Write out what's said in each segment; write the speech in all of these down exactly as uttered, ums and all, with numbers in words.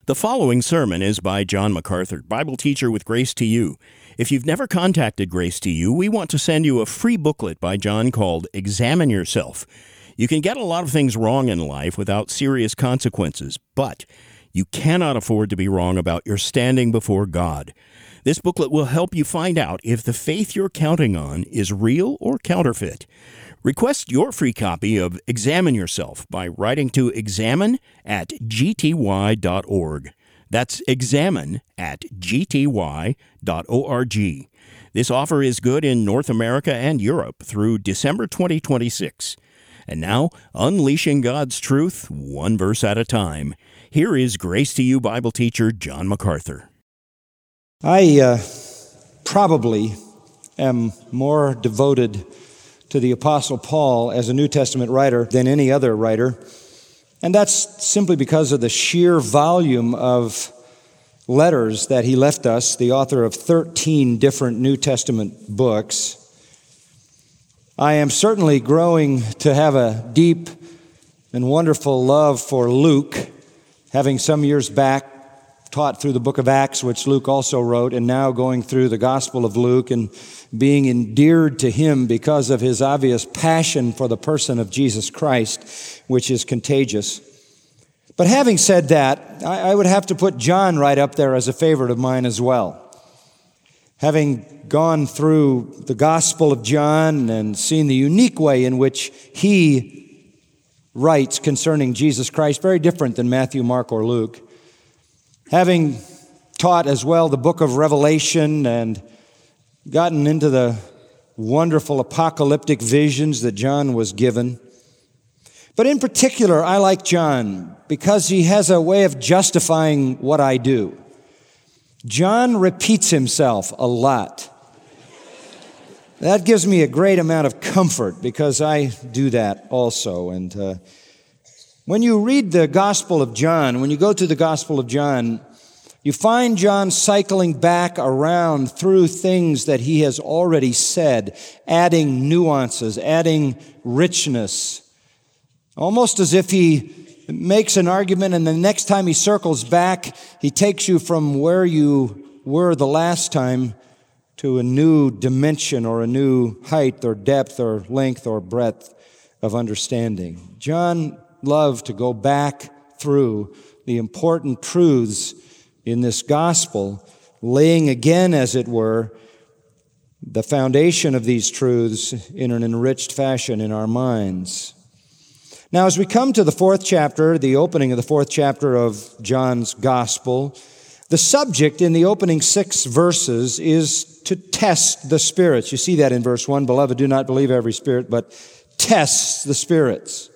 The following sermon is by John MacArthur, Bible teacher with Grace to You. If you've never contacted Grace to You, we want to send you a free booklet by John called Examine Yourself. You can get a lot of things wrong in life without serious consequences, but you cannot afford to be wrong about your standing before God. This booklet will help you find out if the faith you're counting on is real or counterfeit. Request your free copy of Examine Yourself by writing to examine at g t y dot org. That's examine at g t y dot org. This offer is good in North America and Europe through December twenty twenty-six. And now, unleashing God's truth, one verse at a time. Here is Grace to You Bible teacher John MacArthur. I uh, probably am more devoted to the Apostle Paul as a New Testament writer than any other writer. And that's simply because of the sheer volume of letters that he left us, the author of thirteen different New Testament books. I am certainly growing to have a deep and wonderful love for Luke, having some years back taught through the book of Acts, which Luke also wrote, and now going through the Gospel of Luke and being endeared to him because of his obvious passion for the person of Jesus Christ, which is contagious. But having said that, I, I would have to put John right up there as a favorite of mine as well. Having gone through the Gospel of John and seen the unique way in which he writes concerning Jesus Christ, very different than Matthew, Mark, or Luke. Having taught as well the book of Revelation and gotten into the wonderful apocalyptic visions that John was given. But in particular, I like John because he has a way of justifying what I do. John repeats himself a lot. That gives me a great amount of comfort because I do that also. And uh, when you read the Gospel of John, when you go to the Gospel of John, you find John cycling back around through things that he has already said, adding nuances, adding richness, almost as if he makes an argument and the next time he circles back, he takes you from where you were the last time to a new dimension or a new height or depth or length or breadth of understanding. John loved to go back through the important truths in this gospel, laying again, as it were, the foundation of these truths in an enriched fashion in our minds. Now, as we come to the fourth chapter, the opening of the fourth chapter of John's gospel, the subject in the opening six verses is to test the spirits. You see that in verse one, beloved, do not believe every spirit, but test the spirits.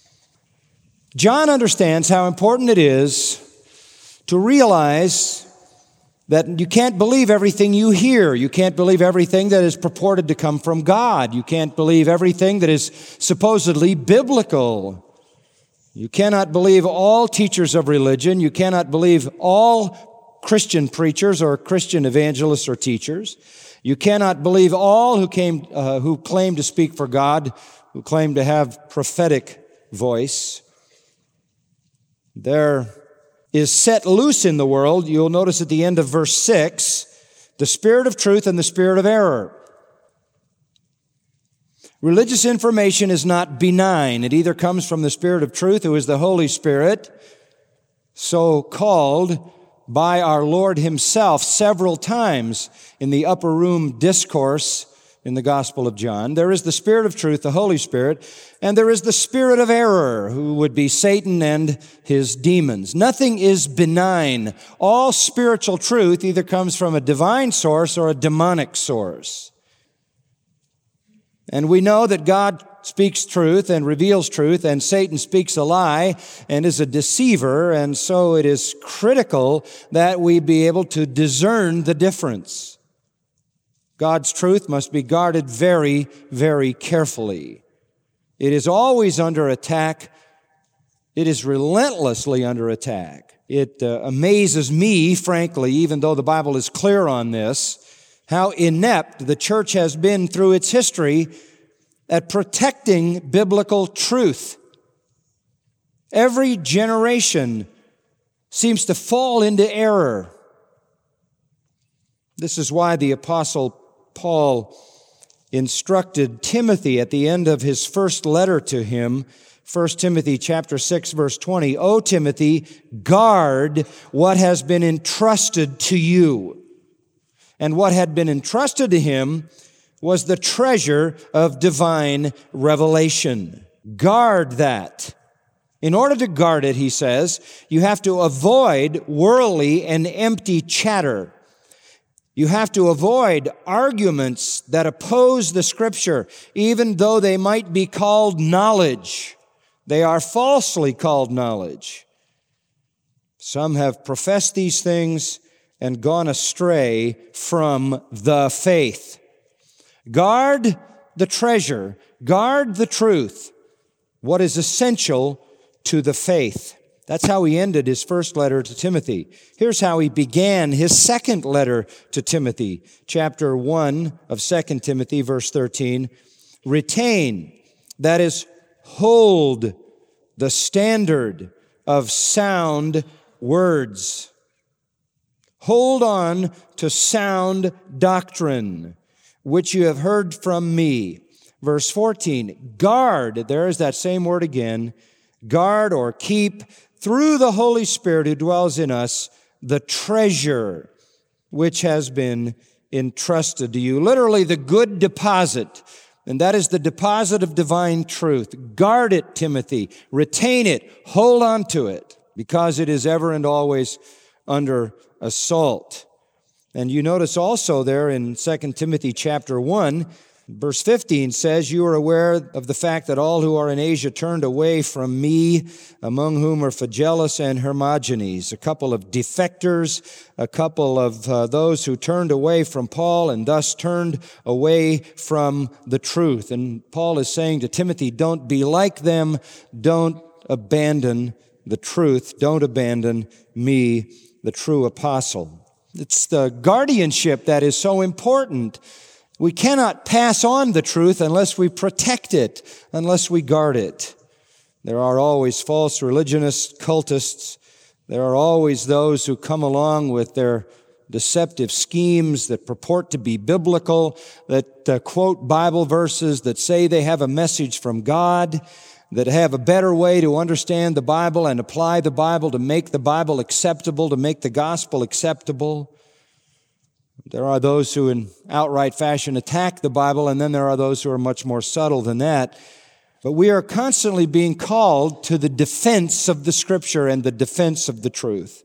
John understands how important it is to realize that you can't believe everything you hear. You can't believe everything that is purported to come from God. You can't believe everything that is supposedly biblical. You cannot believe all teachers of religion. You cannot believe all Christian preachers or Christian evangelists or teachers. You cannot believe all who came, uh, who claim to speak for God, who claim to have prophetic voice. There is set loose in the world, you'll notice at the end of verse six, the spirit of truth and the spirit of error. Religious information is not benign. It either comes from the Spirit of truth, who is the Holy Spirit, so called by our Lord himself several times in the upper room discourse in the Gospel of John. There is the Spirit of truth, the Holy Spirit, and there is the spirit of error, who would be Satan and his demons. Nothing is benign. All spiritual truth either comes from a divine source or a demonic source. And we know that God speaks truth and reveals truth, and Satan speaks a lie and is a deceiver, and so it is critical that we be able to discern the difference. God's truth must be guarded very, very carefully. It is always under attack. It is relentlessly under attack. It uh, amazes me, frankly, even though the Bible is clear on this, how inept the church has been through its history at protecting biblical truth. Every generation seems to fall into error. This is why the Apostle Paul instructed Timothy at the end of his first letter to him, First Timothy chapter six, verse twenty, "O Timothy, guard what has been entrusted to you." And what had been entrusted to him was the treasure of divine revelation. Guard that. In order to guard it, he says, you have to avoid worldly and empty chatter. You have to avoid arguments that oppose the Scripture, even though they might be called knowledge. They are falsely called knowledge. Some have professed these things and gone astray from the faith. Guard the treasure. Guard the truth. What is essential to the faith. That's how he ended his first letter to Timothy. Here's how he began his second letter to Timothy. Chapter one of Second Timothy, verse thirteen. Retain, that is, hold the standard of sound words. Hold on to sound doctrine, which you have heard from me. Verse fourteen, guard, there is that same word again, guard or keep through the Holy Spirit who dwells in us the treasure which has been entrusted to you. Literally the good deposit, and that is the deposit of divine truth. Guard it, Timothy. Retain it. Hold on to it, because it is ever and always under assault. And you notice also there in Second Timothy chapter one, verse fifteen says, you are aware of the fact that all who are in Asia turned away from me, among whom are Phygellus and Hermogenes, a couple of defectors, a couple of uh, those who turned away from Paul and thus turned away from the truth. And Paul is saying to Timothy, don't be like them, don't abandon the truth, don't abandon me, the true apostle. It's the guardianship that is so important. We cannot pass on the truth unless we protect it, unless we guard it. There are always false religionists, cultists. There are always those who come along with their deceptive schemes that purport to be biblical, that uh, quote Bible verses, that say they have a message from God, that have a better way to understand the Bible and apply the Bible to make the Bible acceptable, to make the gospel acceptable. There are those who in outright fashion attack the Bible, and then there are those who are much more subtle than that. But we are constantly being called to the defense of the Scripture and the defense of the truth.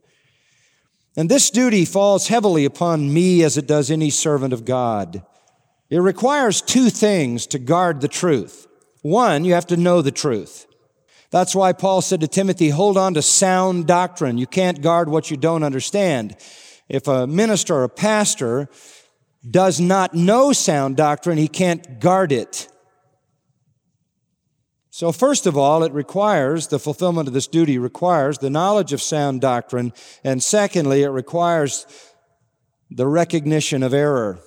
And this duty falls heavily upon me as it does any servant of God. It requires two things to guard the truth. One, you have to know the truth. That's why Paul said to Timothy, hold on to sound doctrine. You can't guard what you don't understand. If a minister or a pastor does not know sound doctrine, he can't guard it. So first of all, it requires, the fulfillment of this duty requires the knowledge of sound doctrine, and secondly, it requires the recognition of error.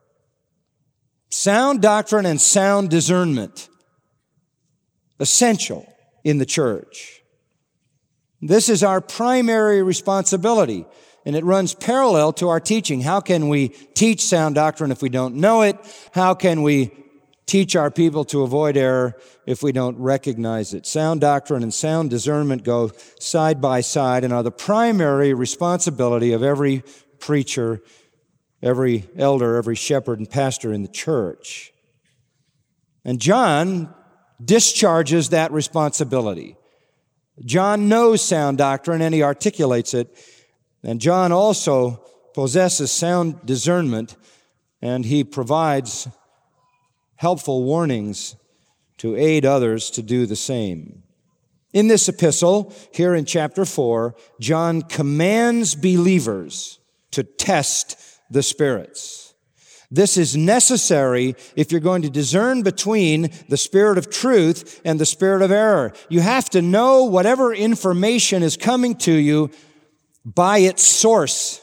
Sound doctrine and sound discernment, essential in the church. This is our primary responsibility. And it runs parallel to our teaching. How can we teach sound doctrine if we don't know it? How can we teach our people to avoid error if we don't recognize it? Sound doctrine and sound discernment go side by side and are the primary responsibility of every preacher, every elder, every shepherd and pastor in the church. And John discharges that responsibility. John knows sound doctrine and he articulates it. And John also possesses sound discernment, and he provides helpful warnings to aid others to do the same. In this epistle, here in chapter four, John commands believers to test the spirits. This is necessary if you're going to discern between the spirit of truth and the spirit of error. You have to know whatever information is coming to you by its source.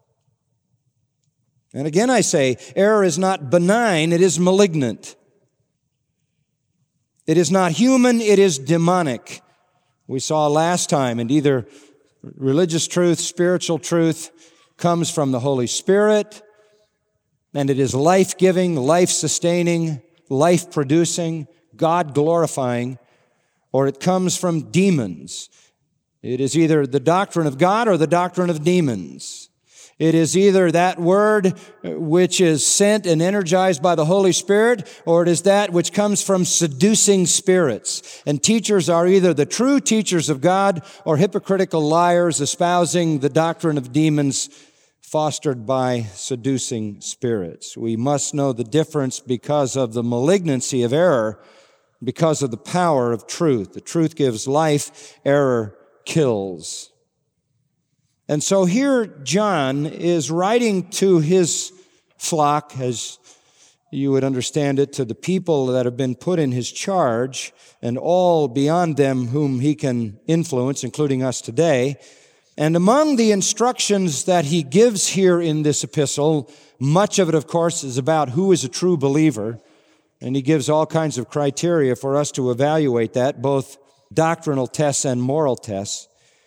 And again I say, error is not benign, it is malignant. It is not human, it is demonic. We saw last time, and either Religious truth, spiritual truth comes from the Holy Spirit, and it is life-giving, life-sustaining, life-producing, God-glorifying, or it comes from demons. It is either the doctrine of God or the doctrine of demons. It is either that word which is sent and energized by the Holy Spirit, or it is that which comes from seducing spirits. And teachers are either the true teachers of God or hypocritical liars espousing the doctrine of demons fostered by seducing spirits. We must know the difference because of the malignancy of error, because of the power of truth. The truth gives life, error kills. And so here John is writing to his flock, as you would understand it, to the people that have been put in his charge, and all beyond them whom he can influence, including us today. And among the instructions that he gives here in this epistle, much of it, of course, is about who is a true believer. And he gives all kinds of criteria for us to evaluate that, both doctrinal tests and moral tests.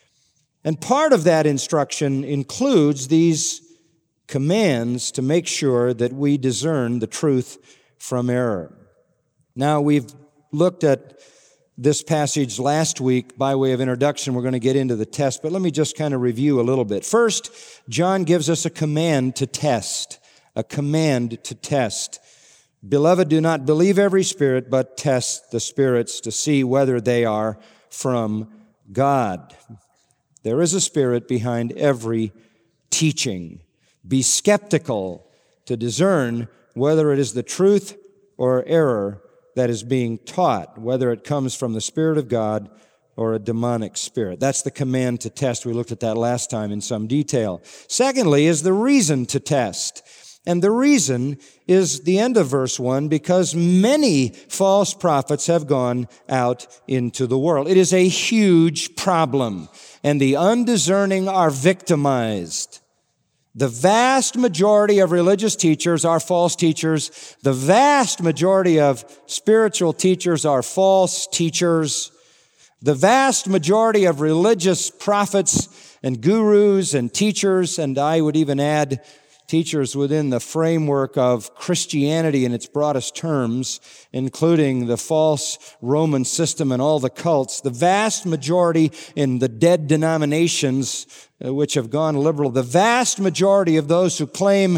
And part of that instruction includes these commands to make sure that we discern the truth from error. Now, we've looked at this passage last week by way of introduction. We're going to get into the test, but let me just kind of review a little bit. First, John gives us a command to test, a command to test. Beloved, do not believe every spirit, but test the spirits to see whether they are from God. There is a spirit behind every teaching. Be skeptical to discern whether it is the truth or error that is being taught, whether it comes from the Spirit of God or a demonic spirit. That's the command to test. We looked at that last time in some detail. Secondly is the reason to test. And the reason is the end of verse one, because many false prophets have gone out into the world. It is a huge problem, and the undiscerning are victimized. The vast majority of religious teachers are false teachers. The vast majority of spiritual teachers are false teachers. The vast majority of religious prophets and gurus and teachers, and I would even add teachers within the framework of Christianity in its broadest terms, including the false Roman system and all the cults, the vast majority in the dead denominations uh, which have gone liberal, the vast majority of those who claim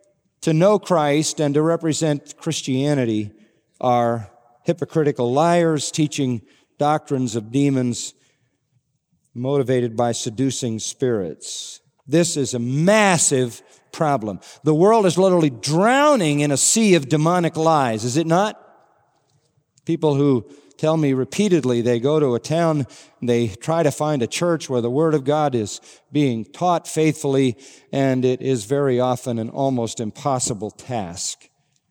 to know Christ and to represent Christianity are hypocritical liars teaching doctrines of demons motivated by seducing spirits. This is a massive problem. The world is literally drowning in a sea of demonic lies, is it not? People who tell me repeatedly they go to a town, they try to find a church where the Word of God is being taught faithfully, and it is very often an almost impossible task.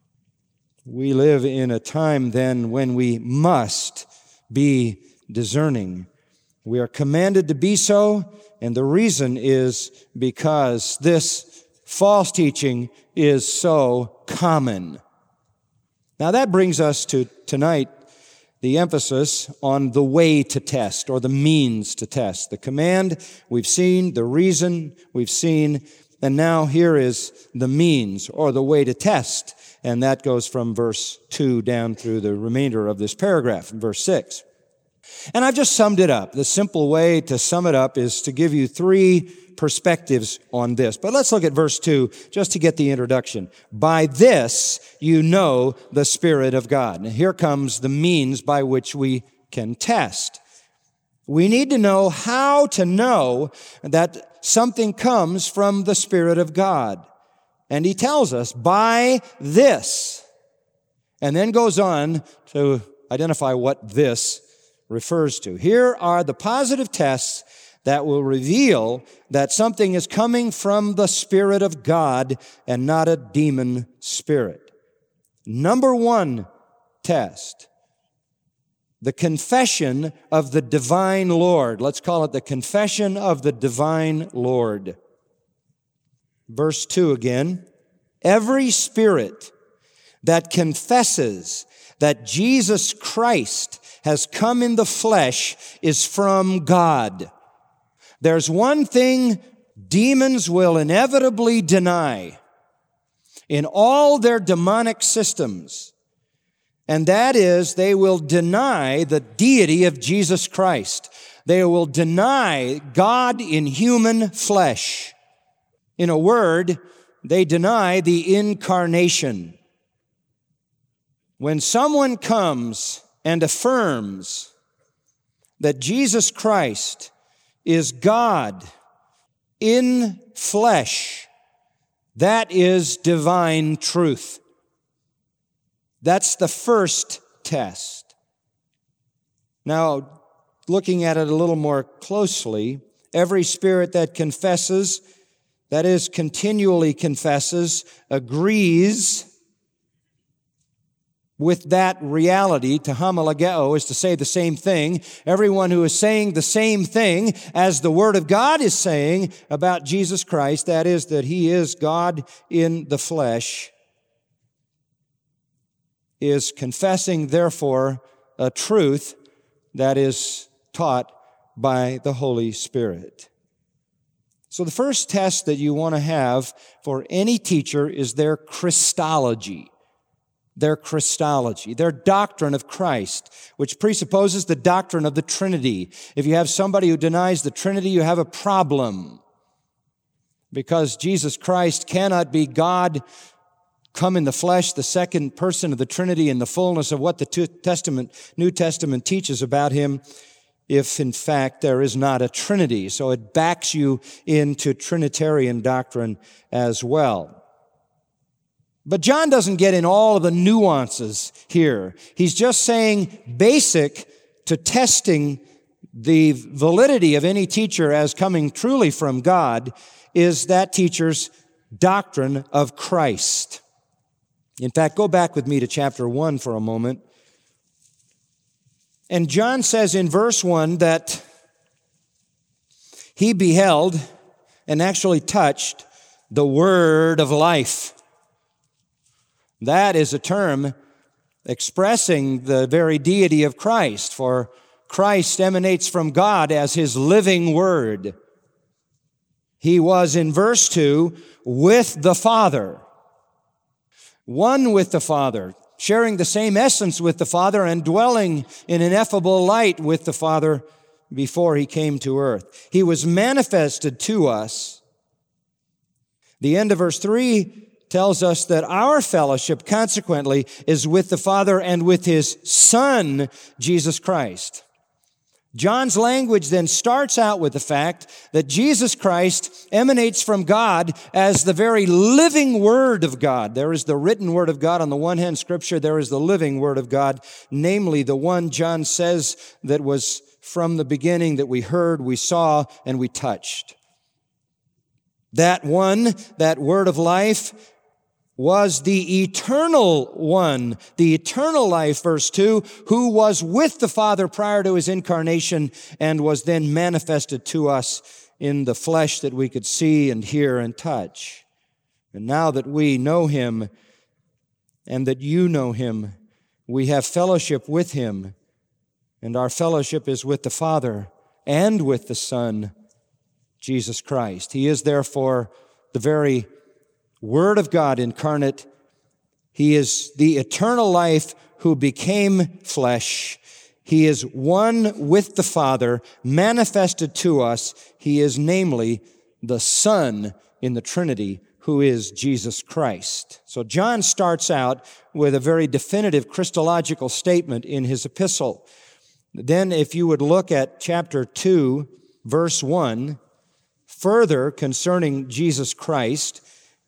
We live in a time then when we must be discerning. We are commanded to be so, and the reason is because this false teaching is so common. Now that brings us to tonight, the emphasis on the way to test, or the means to test. The command we've seen, the reason we've seen, and now here is the means, or the way to test. And that goes from verse two down through the remainder of this paragraph, in verse six. And I've just summed it up. The simple way to sum it up is to give you three perspectives on this. But let's look at verse two just to get the introduction. By this you know the Spirit of God. Now here comes the means by which we can test. We need to know how to know that something comes from the Spirit of God. And he tells us, by this, and then goes on to identify what this refers to. Here are the positive tests that will reveal that something is coming from the Spirit of God and not a demon spirit. Number one test, the confession of the divine Lord. Let's call it the confession of the divine Lord. Verse two again. Every spirit that confesses that Jesus Christ has come in the flesh is from God. There's one thing demons will inevitably deny in all their demonic systems, and that is they will deny the deity of Jesus Christ. They will deny God in human flesh. In a word, they deny the incarnation. When someone comes and affirms that Jesus Christ is God in flesh, that is divine truth. That's the first test. Now, looking at it a little more closely, every spirit that confesses, that is, continually confesses, agrees with that reality. To homologeo is to say the same thing. Everyone who is saying the same thing as the Word of God is saying about Jesus Christ, that is, that He is God in the flesh, is confessing, therefore, a truth that is taught by the Holy Spirit. So the first test that you want to have for any teacher is their Christology. Their Christology, their doctrine of Christ, which presupposes the doctrine of the Trinity. If you have somebody who denies the Trinity, you have a problem, because Jesus Christ cannot be God come in the flesh, the second person of the Trinity in the fullness of what the Testament, New Testament teaches about Him, if in fact there is not a Trinity. So it backs you into Trinitarian doctrine as well. But John doesn't get in all of the nuances here. He's just saying basic to testing the validity of any teacher as coming truly from God is that teacher's doctrine of Christ. In fact, go back with me to chapter one for a moment. And John says in verse one that he beheld and actually touched the word of life. That is a term expressing the very deity of Christ, for Christ emanates from God as His living word. He was, in verse two, with the Father, one with the Father, sharing the same essence with the Father and dwelling in ineffable light with the Father before He came to earth. He was manifested to us. The end of verse three tells us that our fellowship, consequently, is with the Father and with His Son, Jesus Christ. John's language then starts out with the fact that Jesus Christ emanates from God as the very living Word of God. There is the written Word of God on the one hand, Scripture. There is the living Word of God, namely the one John says that was from the beginning, that we heard, we saw, and we touched. That one, that Word of life, was the eternal one, the eternal life, verse two, who was with the Father prior to His incarnation and was then manifested to us in the flesh that we could see and hear and touch. And now that we know Him and that you know Him, we have fellowship with Him, and our fellowship is with the Father and with the Son, Jesus Christ. He is therefore the very Word of God incarnate. He is the eternal life who became flesh. He is one with the Father, manifested to us. He is namely the Son in the Trinity, who is Jesus Christ. So John starts out with a very definitive Christological statement in his epistle. Then if you would look at chapter two, verse one, further concerning Jesus Christ,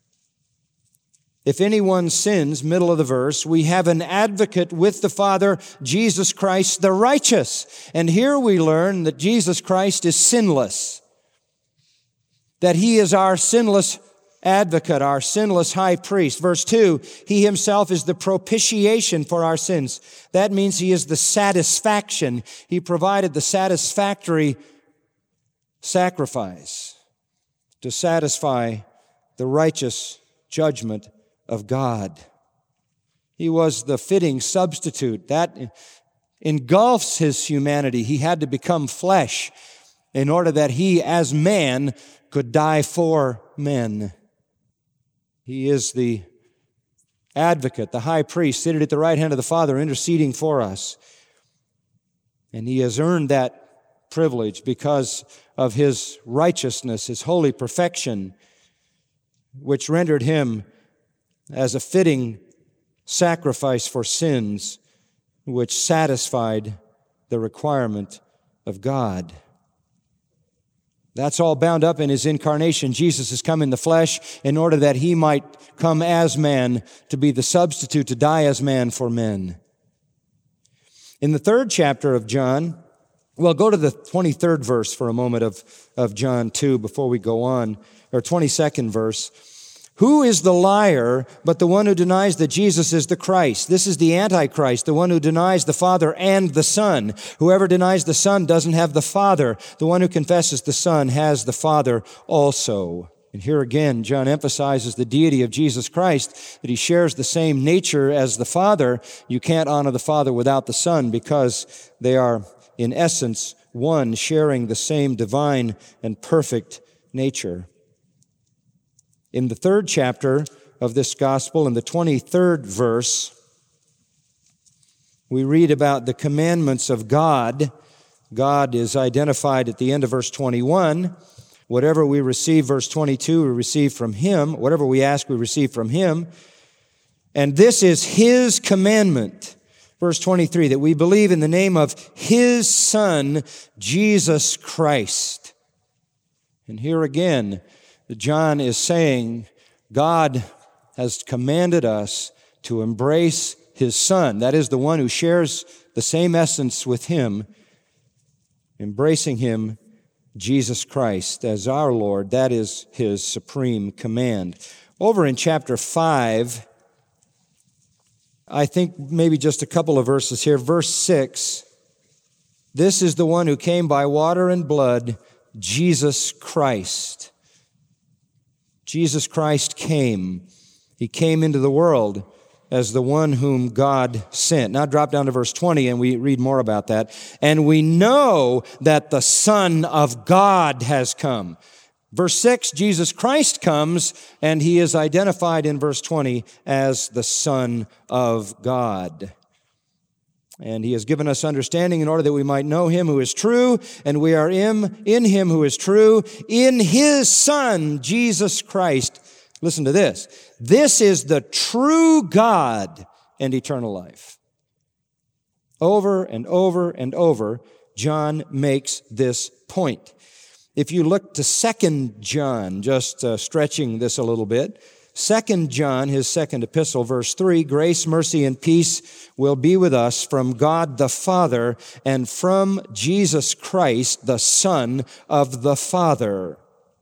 if anyone sins, middle of the verse, we have an advocate with the Father, Jesus Christ the righteous. And here we learn that Jesus Christ is sinless, that He is our sinless advocate, our sinless high priest. Verse two, He Himself is the propitiation for our sins. That means He is the satisfaction. He provided the satisfactory sacrifice to satisfy the righteous judgment of God. He was the fitting substitute. That engulfs His humanity. He had to become flesh. in order that he, as man, could die for men. He is the advocate, the high priest, seated at the right hand of the Father, interceding for us. And he has earned that privilege because of his righteousness, his holy perfection, which rendered him as a fitting sacrifice for sins, which satisfied the requirement of God. That's all bound up in his incarnation. Jesus has come in the flesh in order that he might come as man to be the substitute, to die as man for men. In the third chapter of John, well, go to the twenty-third verse for a moment of, of John two before we go on, or twenty-second verse. Who is the liar but the one who denies that Jesus is the Christ? This is the Antichrist, the one who denies the Father and the Son. Whoever denies the Son doesn't have the Father. The one who confesses the Son has the Father also. And here again, John emphasizes the deity of Jesus Christ, that he shares the same nature as the Father. You can't honor the Father without the Son because they are, in essence, one, sharing the same divine and perfect nature. In the third chapter of this gospel, in the twenty-third verse, we read about the commandments of God. God is identified at the end of verse twenty-one. Whatever we receive, verse twenty-two, we receive from him. Whatever we ask, we receive from him. And this is his commandment, verse twenty-three, that we believe in the name of his Son, Jesus Christ. And here again, John is saying God has commanded us to embrace his Son. That is the one who shares the same essence with him, embracing him, Jesus Christ, as our Lord. That is his supreme command. Over in chapter five, I think maybe just a couple of verses here. Verse six, this is the one who came by water and blood, Jesus Christ. Jesus Christ came. He came into the world as the one whom God sent. Now drop down to verse twenty and we read more about that. And we know that the Son of God has come. Verse six, Jesus Christ comes, and he is identified in verse twenty as the Son of God. And he has given us understanding in order that we might know him who is true, and we are in, in him who is true, in his Son, Jesus Christ. Listen to this. This is the true God and eternal life. Over and over and over, John makes this point. If you look to Second John, just uh, stretching this a little bit, Second John, his second epistle, verse three, grace, mercy, and peace will be with us from God the Father and from Jesus Christ, the Son of the Father.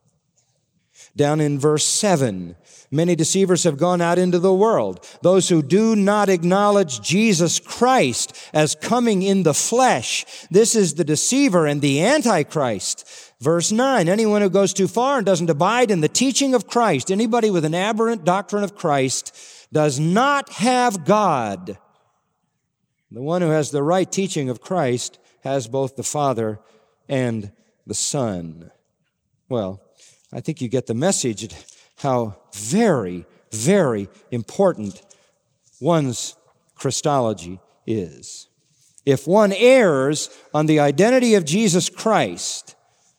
Down in verse seven, many deceivers have gone out into the world, those who do not acknowledge Jesus Christ as coming in the flesh. This is the deceiver and the Antichrist. Verse nine, anyone who goes too far and doesn't abide in the teaching of Christ, anybody with an aberrant doctrine of Christ, does not have God. The one who has the right teaching of Christ has both the Father and the Son. Well, I think you get the message how very, very important one's Christology is. If one errs on the identity of Jesus Christ,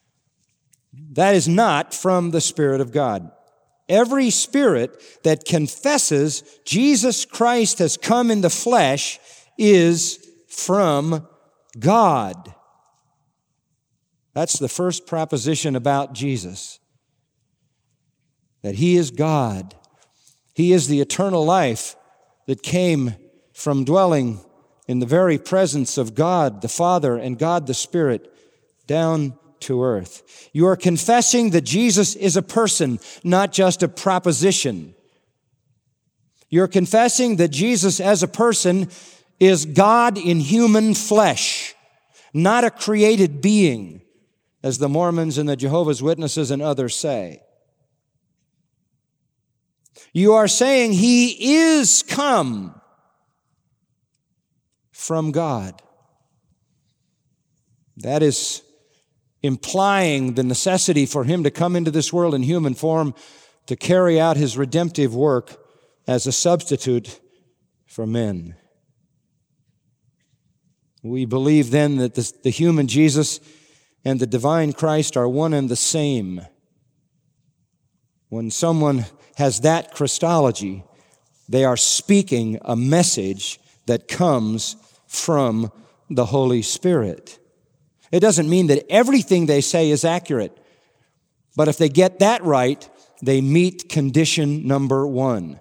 that is not from the Spirit of God. Every spirit that confesses Jesus Christ has come in the flesh is from God. That's the first proposition about Jesus, that he is God. He is the eternal life that came from dwelling in the very presence of God the Father and God the Spirit down to earth. You are confessing that Jesus is a person, not just a proposition. You're confessing that Jesus as a person is God in human flesh, not a created being, as the Mormons and the Jehovah's Witnesses and others say. You are saying he is come from God. That is implying the necessity for him to come into this world in human form to carry out his redemptive work as a substitute for men. We believe then that the, the human Jesus and the divine Christ are one and the same. When someone has that Christology, they are speaking a message that comes from the Holy Spirit. It doesn't mean that everything they say is accurate, but if they get that right, they meet condition number one.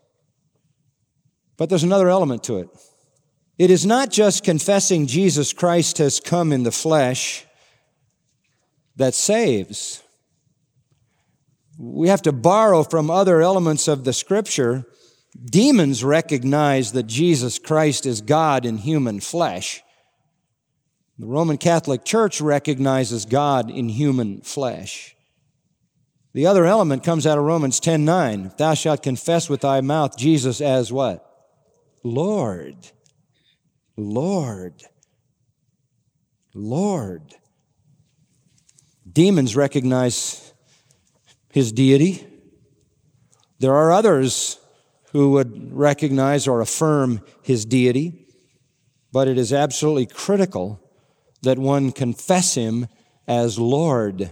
But there's another element to it. It is not just confessing Jesus Christ has come in the flesh that saves. We have to borrow from other elements of the Scripture. Demons recognize that Jesus Christ is God in human flesh. The Roman Catholic Church recognizes God in human flesh. The other element comes out of Romans ten nine. Thou shalt confess with thy mouth Jesus as what? Lord. Lord. Lord. Demons recognize his deity. There are others who would recognize or affirm his deity, but it is absolutely critical that one confess him as Lord.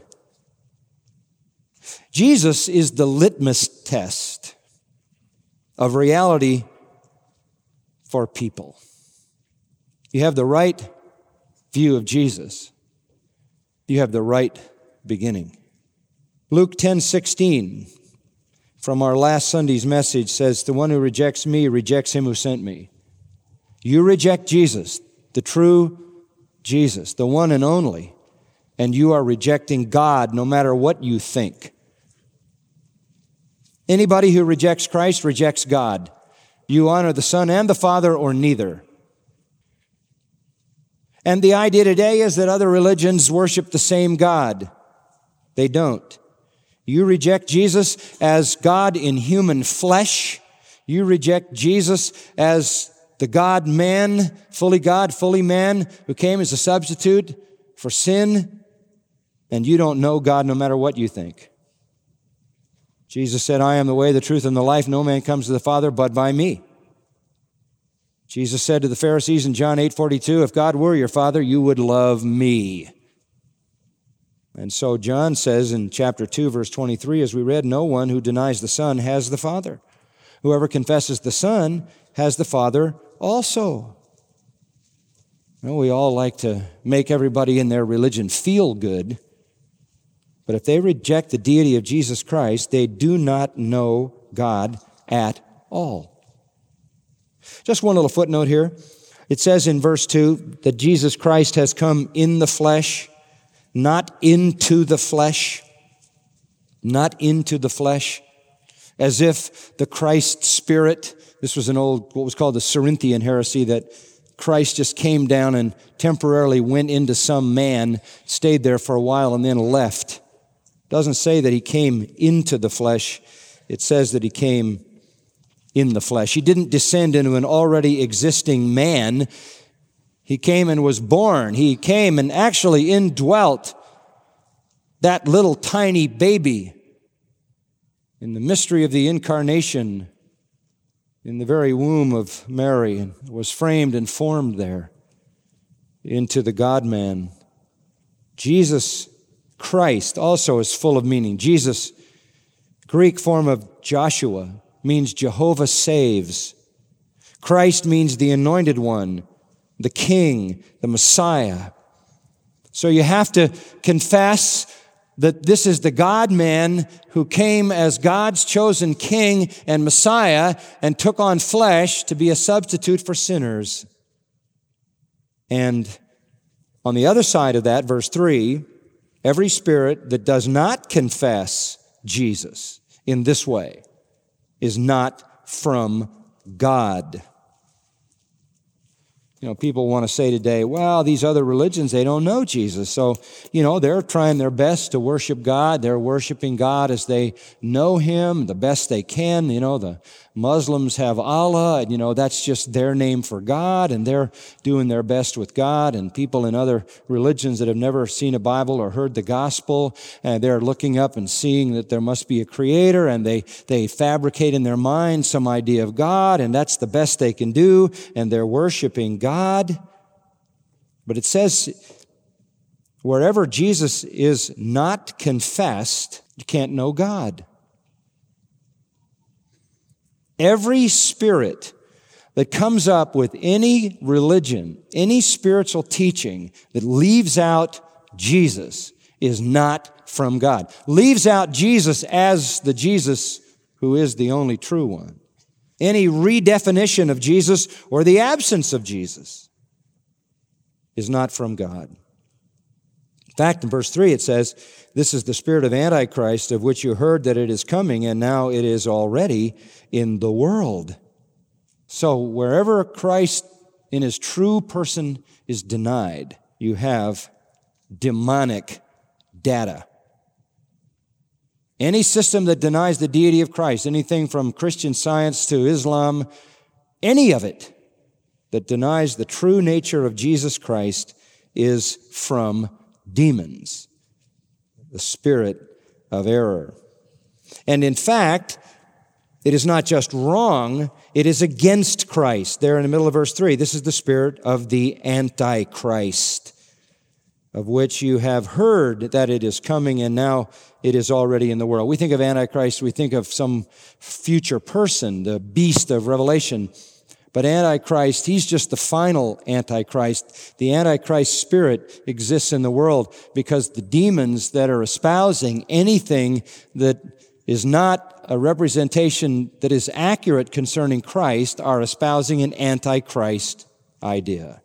Jesus is the litmus test of reality for people. You have the right view of Jesus, you have the right beginning. Luke ten sixteen, from our last Sunday's message, says, the one who rejects me rejects him who sent me. You reject Jesus, the true Jesus, the one and only, and you are rejecting God no matter what you think. Anybody who rejects Christ rejects God. You honor the Son and the Father or neither. And the idea today is that other religions worship the same God. They don't. You reject Jesus as God in human flesh. You reject Jesus as the God-man, fully God, fully man, who came as a substitute for sin. And you don't know God no matter what you think. Jesus said, I am the way, the truth, and the life. No man comes to the Father but by me. Jesus said to the Pharisees in John eight forty-two, if God were your Father, you would love me. And so John says in chapter two, verse twenty-three, as we read, no one who denies the Son has the Father. Whoever confesses the Son has the Father also. Well, we all like to make everybody in their religion feel good. But if they reject the deity of Jesus Christ, they do not know God at all. Just one little footnote here. It says in verse two that Jesus Christ has come in the flesh, not into the flesh, not into the flesh, as if the Christ Spirit, this was an old, what was called the Cerinthian heresy, that Christ just came down and temporarily went into some man, stayed there for a while, and then left. It doesn't say that he came into the flesh. It says that he came in the flesh. He didn't descend into an already existing man. He came and was born. He came and actually indwelt that little tiny baby in the mystery of the incarnation in the very womb of Mary, and was framed and formed there into the God-man. Jesus Christ also is full of meaning. Jesus, Greek form of Joshua, means Jehovah saves. Christ means the anointed one, the King, the Messiah. So you have to confess that this is the God-man who came as God's chosen King and Messiah and took on flesh to be a substitute for sinners. And on the other side of that, verse three, every spirit that does not confess Jesus in this way is not from God. You know, people want to say today, well, these other religions, they don't know Jesus. So, you know, they're trying their best to worship God. They're worshiping God as they know Him the best they can. You know, the Muslims have Allah, and, you know, that's just their name for God, and they're doing their best with God. And people in other religions that have never seen a Bible or heard the gospel, and they're looking up and seeing that there must be a creator, and they, they fabricate in their mind some idea of God, and that's the best they can do, and they're worshiping God. But it says, wherever Jesus is not confessed, you can't know God. Every spirit that comes up with any religion, any spiritual teaching that leaves out Jesus is not from God. Leaves out Jesus as the Jesus who is the only true one. Any redefinition of Jesus or the absence of Jesus is not from God. In fact, in verse three it says, this is the spirit of Antichrist, of which you heard that it is coming, and now it is already in the world. So wherever Christ in His true person is denied, you have demonic data. Any system that denies the deity of Christ, anything from Christian Science to Islam, any of it that denies the true nature of Jesus Christ is from demons, the spirit of error. And in fact, it is not just wrong, it is against Christ. There in the middle of verse three, this is the spirit of the Antichrist, of which you have heard that it is coming, and now it is already in the world. We think of Antichrist, we think of some future person, the beast of Revelation. But Antichrist, he's just the final Antichrist. The Antichrist spirit exists in the world because the demons that are espousing anything that is not a representation that is accurate concerning Christ are espousing an Antichrist idea.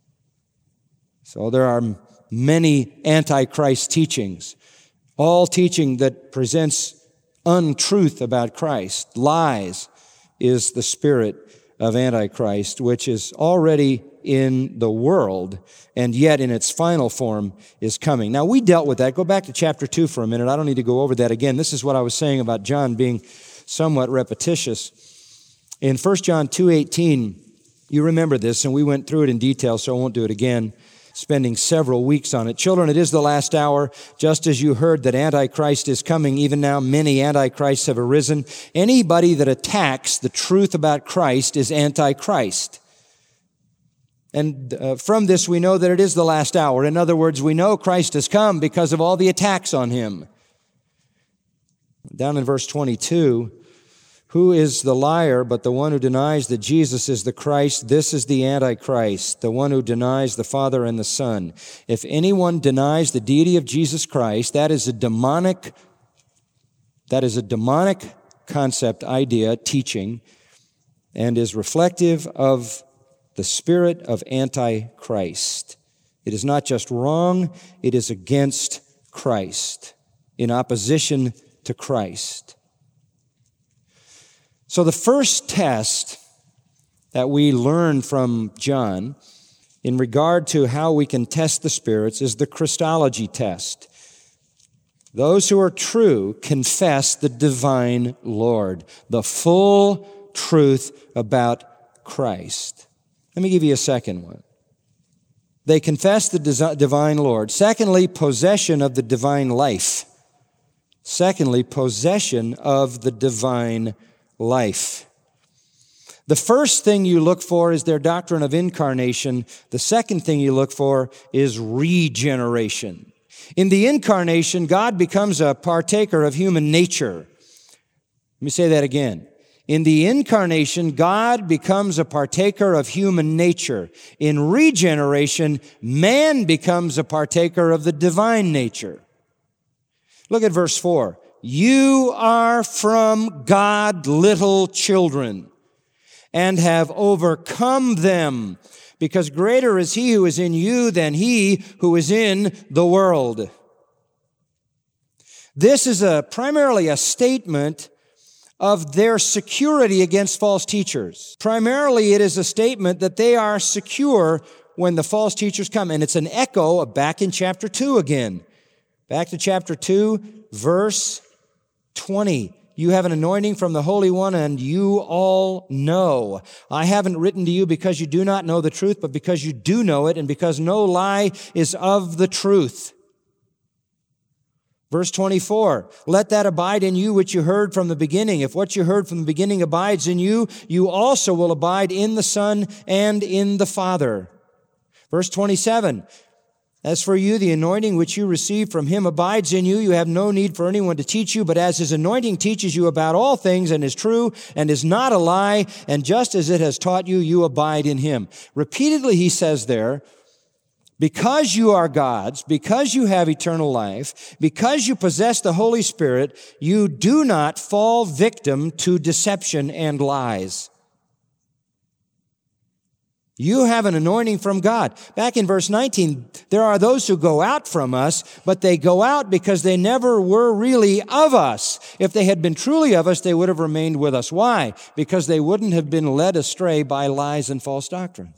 So there are many Antichrist teachings, all teaching that presents untruth about Christ, lies, is the spirit of Antichrist, which is already in the world, and yet in its final form is coming. Now, we dealt with that. Go back to chapter two for a minute. I don't need to go over that again. This is what I was saying about John being somewhat repetitious. In First John two eighteen, you remember this, and we went through it in detail, so I won't do it again, spending several weeks on it. Children, it is the last hour. Just as you heard that Antichrist is coming, even now many Antichrists have arisen. Anybody that attacks the truth about Christ is Antichrist. And uh, from this we know that it is the last hour. In other words, we know Christ has come because of all the attacks on Him. Down in verse twenty-two, who is the liar but the one who denies that Jesus is the Christ? This is the Antichrist, the one who denies the Father and the Son. If anyone denies the deity of Jesus Christ, that is a demonic, that is a demonic concept, idea, teaching, and is reflective of the spirit of Antichrist. It is not just wrong, it is against Christ, in opposition to Christ. So the first test that we learn from John in regard to how we can test the spirits is the Christology test. Those who are true confess the divine Lord, the full truth about Christ. Let me give you a second one. They confess the divine Lord. Secondly, possession of the divine life. Secondly, possession of the divine life. The first thing you look for is their doctrine of incarnation. The second thing you look for is regeneration. In the incarnation, God becomes a partaker of human nature. Let me say that again. In the incarnation, God becomes a partaker of human nature. In regeneration, man becomes a partaker of the divine nature. Look at verse four. You are from God, little children, and have overcome them, because greater is He who is in you than he who is in the world. This is a primarily a statement of their security against false teachers. Primarily, it is a statement that they are secure when the false teachers come. And it's an echo of back in chapter two again. Back to chapter two, verse twenty. You have an anointing from the Holy One, and you all know. I haven't written to you because you do not know the truth, but because you do know it, and because no lie is of the truth. Verse twenty-four, let that abide in you which you heard from the beginning. If what you heard from the beginning abides in you, you also will abide in the Son and in the Father. Verse twenty-seven, as for you, the anointing which you received from him abides in you. You have no need for anyone to teach you, but as his anointing teaches you about all things and is true and is not a lie, and just as it has taught you, you abide in him. Repeatedly he says there, because you are God's, because you have eternal life, because you possess the Holy Spirit, you do not fall victim to deception and lies. You have an anointing from God. Back in verse nineteen, there are those who go out from us, but they go out because they never were really of us. If they had been truly of us, they would have remained with us. Why? Because they wouldn't have been led astray by lies and false doctrine.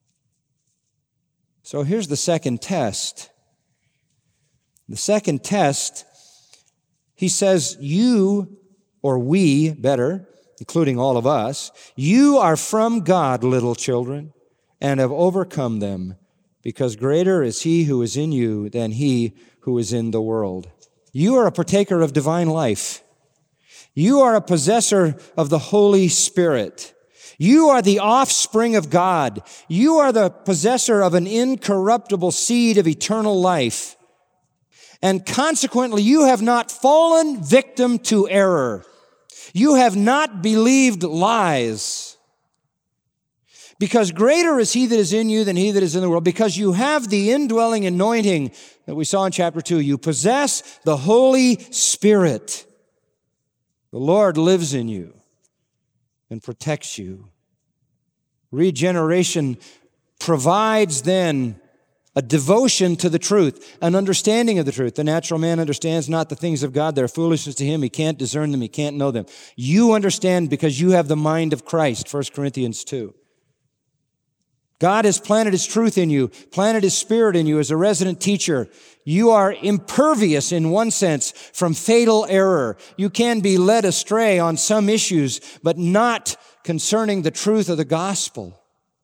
So here's the second test. The second test, he says, you, or we, better, including all of us, you are from God, little children, and have overcome them, because greater is he who is in you than he who is in the world. You are a partaker of divine life. You are a possessor of the Holy Spirit. You are the offspring of God. You are the possessor of an incorruptible seed of eternal life. And consequently, you have not fallen victim to error. You have not believed lies. Because greater is he that is in you than he that is in the world. Because you have the indwelling anointing that we saw in chapter two. You possess the Holy Spirit. The Lord lives in you and protects you. Regeneration provides then a devotion to the truth, an understanding of the truth. The natural man understands not the things of God. They're foolishness to him. He can't discern them. He can't know them. You understand because you have the mind of Christ, First Corinthians two. God has planted his truth in you, planted his Spirit in you as a resident teacher. You are impervious in one sense from fatal error. You can be led astray on some issues, but not concerning the truth of the gospel.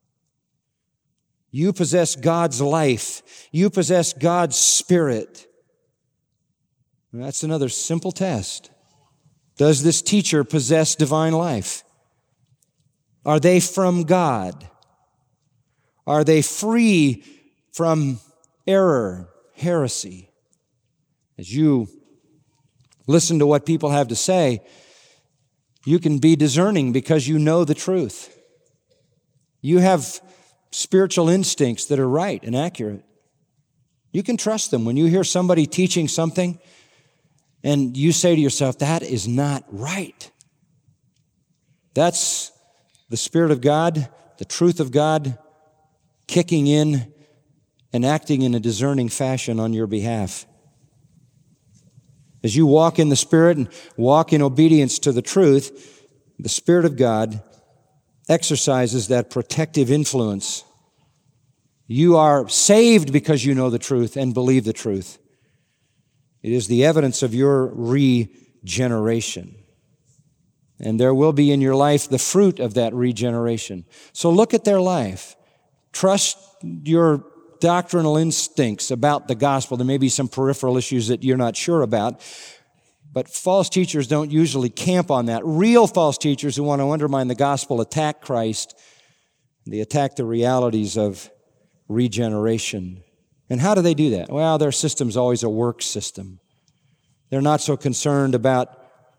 You possess God's life. You possess God's Spirit. And that's another simple test. Does this teacher possess divine life? Are they from God? Are they free from error, heresy? As you listen to what people have to say, you can be discerning because you know the truth. You have spiritual instincts that are right and accurate. You can trust them. When you hear somebody teaching something and you say to yourself, that is not right. That's the Spirit of God, the truth of God, kicking in and acting in a discerning fashion on your behalf. As you walk in the Spirit and walk in obedience to the truth, the Spirit of God exercises that protective influence. You are saved because you know the truth and believe the truth. It is the evidence of your regeneration. And there will be in your life the fruit of that regeneration. So look at their life. Trust your doctrinal instincts about the gospel. There may be some peripheral issues that you're not sure about, but false teachers don't usually camp on that. Real false teachers who want to undermine the gospel attack Christ. They attack the realities of regeneration. And how do they do that? Well, their system's always a work system. They're not so concerned about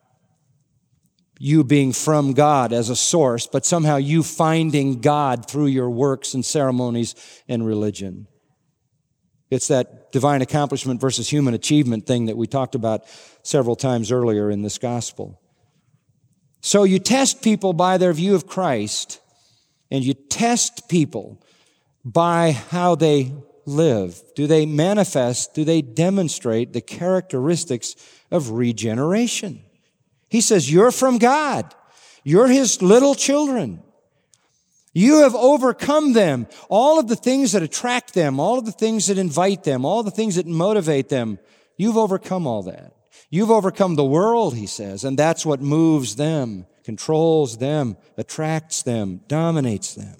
you being from God as a source, but somehow you finding God through your works and ceremonies and religion. It's that divine accomplishment versus human achievement thing that we talked about several times earlier in this gospel. So you test people by their view of Christ, and you test people by how they live. Do they manifest, do they demonstrate the characteristics of regeneration? He says, you're from God. You're His little children. You have overcome them. All of the things that attract them, all of the things that invite them, all the things that motivate them, you've overcome all that. You've overcome the world, he says, and that's what moves them, controls them, attracts them, dominates them.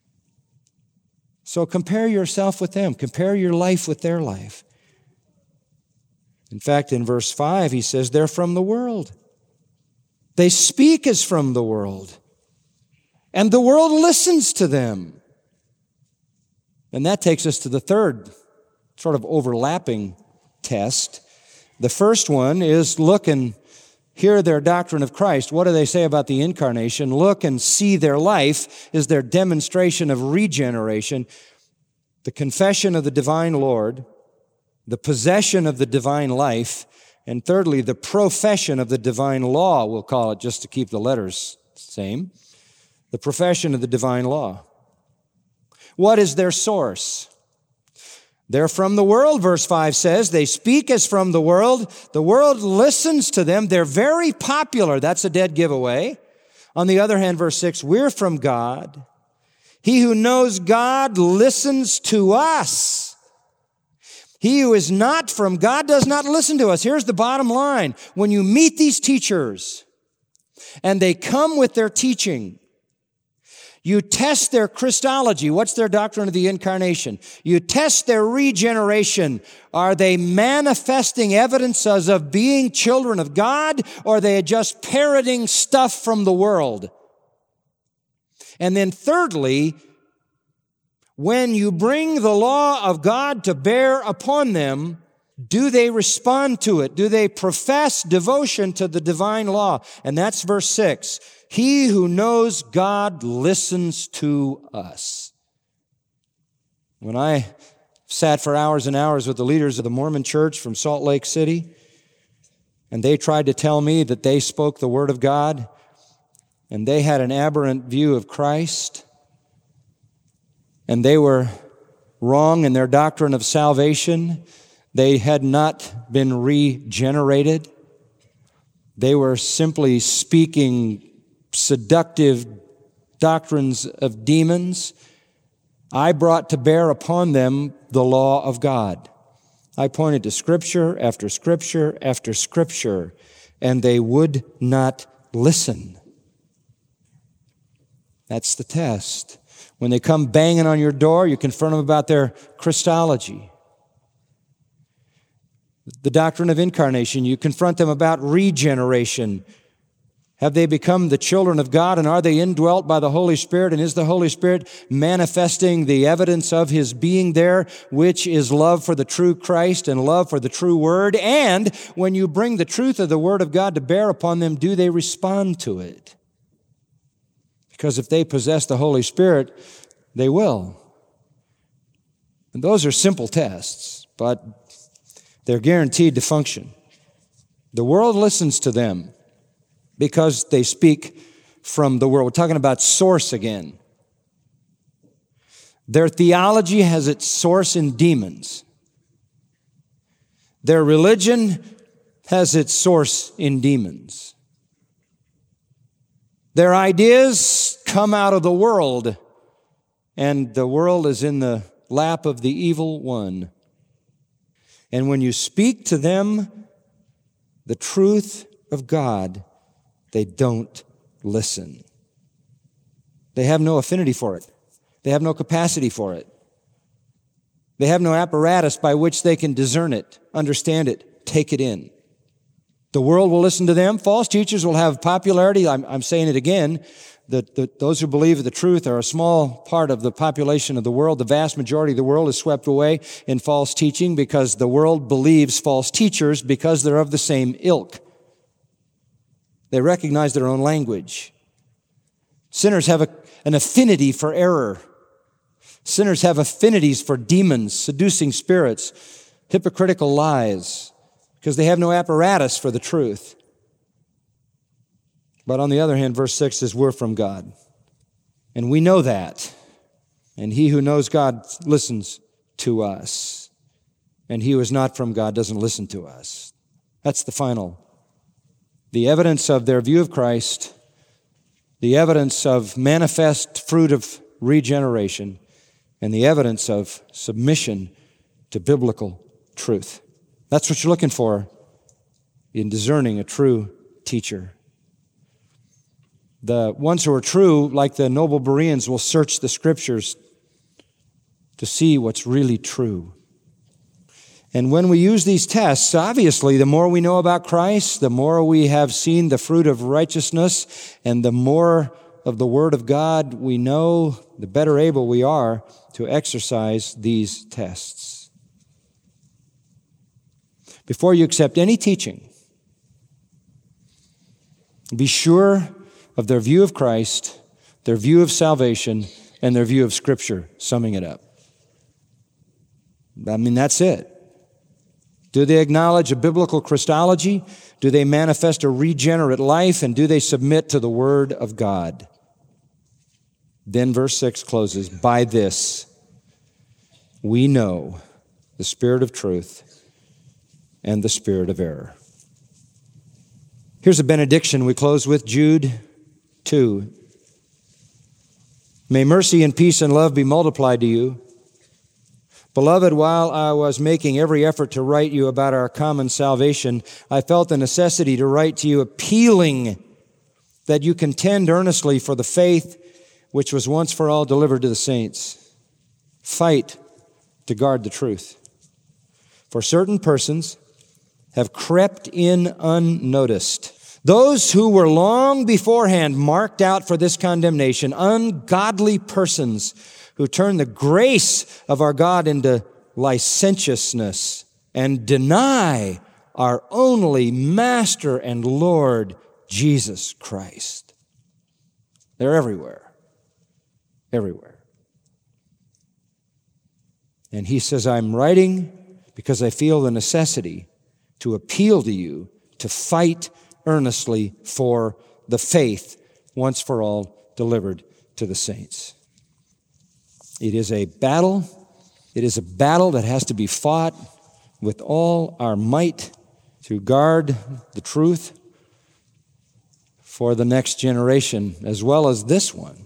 So compare yourself with them. Compare your life with their life. In fact, in verse five, he says, they're from the world. They speak as from the world. And the world listens to them. And that takes us to the third sort of overlapping test. The first one is look and hear their doctrine of Christ. What do they say about the incarnation? Look and see their life is their demonstration of regeneration. The confession of the divine Lord, the possession of the divine life, and thirdly, the profession of the divine law, we'll call it just to keep the letters same. The profession of the divine law. What is their source? They're from the world, verse five says. They speak as from the world. The world listens to them. They're very popular. That's a dead giveaway. On the other hand, verse six, we're from God. He who knows God listens to us. He who is not from God does not listen to us. Here's the bottom line. When you meet these teachers and they come with their teaching, you test their Christology. What's their doctrine of the incarnation? You test their regeneration. Are they manifesting evidences of being children of God, or are they just parroting stuff from the world? And then thirdly, when you bring the law of God to bear upon them, do they respond to it? Do they profess devotion to the divine law? And that's verse six. He who knows God listens to us. When I sat for hours and hours with the leaders of the Mormon Church from Salt Lake City, and they tried to tell me that they spoke the Word of God, and they had an aberrant view of Christ, and they were wrong in their doctrine of salvation. They had not been regenerated. They were simply speaking seductive doctrines of demons. I brought to bear upon them the law of God. I pointed to Scripture after Scripture after Scripture, and they would not listen. That's the test. When they come banging on your door, you confront them about their Christology. The doctrine of incarnation, you confront them about regeneration. Have they become the children of God, and are they indwelt by the Holy Spirit? And is the Holy Spirit manifesting the evidence of His being there, which is love for the true Christ and love for the true Word? And when you bring the truth of the Word of God to bear upon them, do they respond to it? Because if they possess the Holy Spirit, they will. And those are simple tests, but they're guaranteed to function. The world listens to them because they speak from the world. We're talking about source again. Their theology has its source in demons. Their religion has its source in demons. Their ideas come out of the world, and the world is in the lap of the evil one. And when you speak to them the truth of God, they don't listen. They have no affinity for it. They have no capacity for it. They have no apparatus by which they can discern it, understand it, take it in. The world will listen to them. False teachers will have popularity. I'm, I'm saying it again, that, that those who believe the truth are a small part of the population of the world. The vast majority of the world is swept away in false teaching because the world believes false teachers because they're of the same ilk. They recognize their own language. Sinners have a, an affinity for error. Sinners have affinities for demons, seducing spirits, hypocritical lies, because they have no apparatus for the truth. But on the other hand, verse six says, we're from God. And we know that. And he who knows God listens to us. And he who is not from God doesn't listen to us. That's the final the evidence of their view of Christ, the evidence of manifest fruit of regeneration, and the evidence of submission to biblical truth. That's what you're looking for in discerning a true teacher. The ones who are true, like the noble Bereans, will search the Scriptures to see what's really true. And when we use these tests, obviously, the more we know about Christ, the more we have seen the fruit of righteousness, and the more of the Word of God we know, the better able we are to exercise these tests. Before you accept any teaching, be sure of their view of Christ, their view of salvation, and their view of Scripture, summing it up. I mean, that's it. Do they acknowledge a biblical Christology? Do they manifest a regenerate life? And do they submit to the Word of God? Then verse six closes, by this we know the spirit of truth and the spirit of error. Here's a benediction we close with, Jude two. May mercy and peace and love be multiplied to you. Beloved, while I was making every effort to write you about our common salvation, I felt the necessity to write to you appealing that you contend earnestly for the faith which was once for all delivered to the saints. Fight to guard the truth. For certain persons have crept in unnoticed. Those who were long beforehand marked out for this condemnation, ungodly persons who turn the grace of our God into licentiousness and deny our only Master and Lord, Jesus Christ. They're everywhere. Everywhere. And he says, I'm writing because I feel the necessity to appeal to you to fight earnestly for the faith once for all delivered to the saints. It is a battle. It is a battle that has to be fought with all our might to guard the truth for the next generation as well as this one.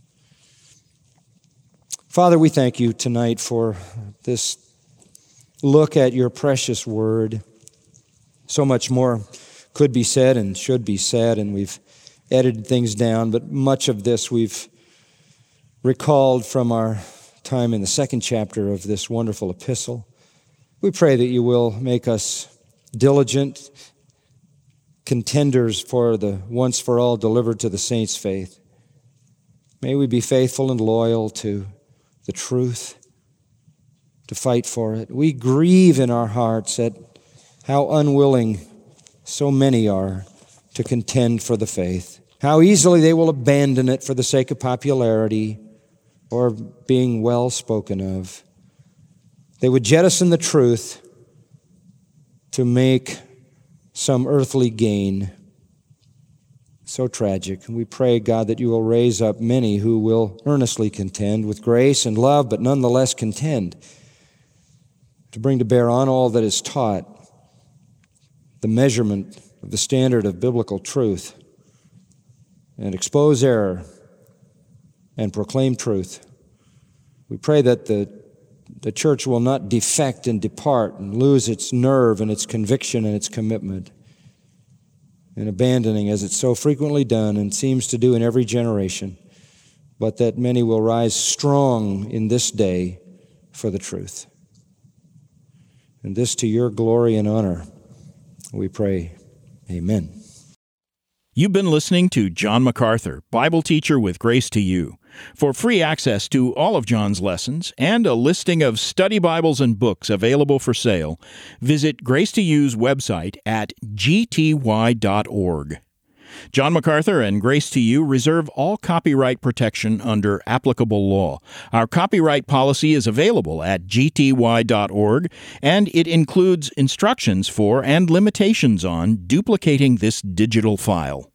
Father, we thank you tonight for this look at your precious word. So much more could be said and should be said, and we've edited things down, but much of this we've recalled from our time in the second chapter of this wonderful epistle. We pray that you will make us diligent contenders for the once for all delivered to the saints' faith. May we be faithful and loyal to the truth, to fight for it. We grieve in our hearts at how unwilling so many are to contend for the faith, how easily they will abandon it for the sake of popularity or being well spoken of. They would jettison the truth to make some earthly gain. So tragic. And we pray, God, that you will raise up many who will earnestly contend with grace and love, but nonetheless contend to bring to bear on all that is taught the measurement of the standard of biblical truth and expose error and proclaim truth. We pray that the, the church will not defect and depart and lose its nerve and its conviction and its commitment in abandoning, as it's so frequently done and seems to do in every generation, but that many will rise strong in this day for the truth. And this to your glory and honor, we pray. Amen. You've been listening to John MacArthur, Bible teacher with Grace to You. For free access to all of John's lessons and a listing of study Bibles and books available for sale, visit Grace to You's website at g t y dot org. John MacArthur and Grace to You reserve all copyright protection under applicable law. Our copyright policy is available at g t y dot org, and it includes instructions for and limitations on duplicating this digital file.